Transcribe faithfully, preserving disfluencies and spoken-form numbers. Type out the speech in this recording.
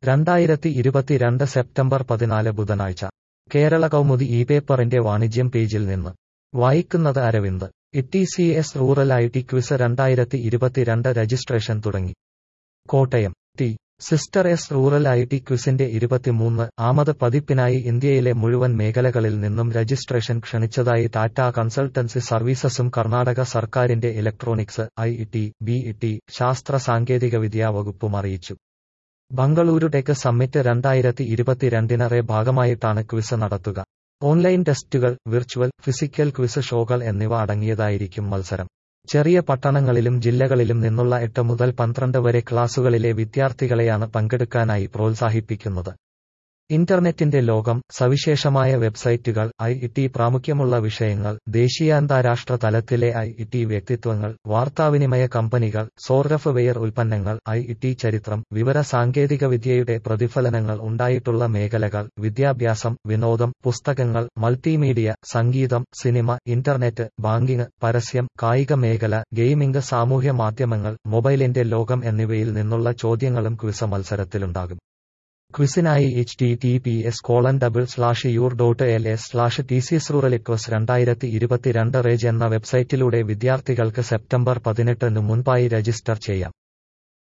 രണ്ടായിരത്തി ഇരുപത്തിരണ്ട് സെപ്റ്റംബർ പതിനാല് ബുധനാഴ്ച കേരള കൗമുദി ഈ പേപ്പറിന്റെ വാണിജ്യം പേജിൽ നിന്ന് വായിക്കുന്നത് Aravind. T C S rural I T quiz രണ്ടായിരത്തി ഇരുപത്തിരണ്ട് രജിസ്ട്രേഷൻ തുടങ്ങി. കോട്ടയം ടി സിസ്റ്റർ എസ് റൂറൽ ഐ ടി ക്വിസിന്റെ ഇരുപത്തിമൂന്ന് ആമത് പതിപ്പിനായി ഇന്ത്യയിലെ മുഴുവൻ മേഖലകളിൽ നിന്നും രജിസ്ട്രേഷൻ ക്ഷണിച്ചതായി ടാറ്റ കൺസൾട്ടൻസി സർവീസസും കർണാടക സർക്കാരിന്റെ electronics, I T, B T, ശാസ്ത്ര സാങ്കേതികവിദ്യാ വകുപ്പും അറിയിച്ചു. ബംഗളൂരു ടെക് സമ്മിറ്റ് രണ്ടായിരത്തി ഇരുപത്തിരണ്ടിനറെ ഭാഗമായിട്ടാണ് ക്വിസ് നടത്തുക. ഓൺലൈൻ ടെസ്റ്റുകൾ, വിർച്വൽ, ഫിസിക്കൽ ക്വിസ് ഷോകൾ എന്നിവ അടങ്ങിയതായിരിക്കും മത്സരം. ചെറിയ പട്ടണങ്ങളിലും ജില്ലകളിലും നിന്നുള്ള എട്ട് മുതൽ പന്ത്രണ്ട് വരെ ക്ലാസുകളിലെ വിദ്യാർത്ഥികളെയാണ് പങ്കെടുക്കാനായി പ്രോത്സാഹിപ്പിക്കുന്നത്. ഇന്റർനെറ്റിന്റെ ലോകം, സവിശേഷമായ വെബ്സൈറ്റുകൾ, ഐ ടി പ്രാമുഖ്യമുള്ള വിഷയങ്ങൾ, ദേശീയാന്താരാഷ്ട്ര തലത്തിലെ ഐ ടി വ്യക്തിത്വങ്ങൾ, വാർത്താവിനിമയ കമ്പനികൾ, സോഫ്റ്റ്വെയർ ഉൽപ്പന്നങ്ങൾ, ഐ ടി ചരിത്രം, വിവര സാങ്കേതികവിദ്യയുടെ പ്രതിഫലനങ്ങൾ ഉണ്ടായിട്ടുള്ള മേഖലകൾ, വിദ്യാഭ്യാസം, വിനോദം, പുസ്തകങ്ങൾ, മൾട്ടിമീഡിയ, സംഗീതം, സിനിമ, ഇന്റർനെറ്റ്, ബാങ്കിംഗ്, പരസ്യം, കായിക മേഖല, ഗെയിമിംഗ്, സാമൂഹ്യ മാധ്യമങ്ങൾ, മൊബൈലിന്റെ ലോകം എന്നിവയിൽ നിന്നുള്ള ചോദ്യങ്ങളും ക്വിസ് മത്സരത്തിലുണ്ടാകും. ക്വിസിനായി H T T P S colon double slash your dot L S slash T C S rural quiz രണ്ടായിരത്തി ഇരുപത്തിരണ്ട് റേജ് എന്ന വെബ്സൈറ്റിലൂടെ വിദ്യാർത്ഥികൾക്ക് സെപ്റ്റംബർ പതിനെട്ടിന് മുൻപായി രജിസ്റ്റർ ചെയ്യാം.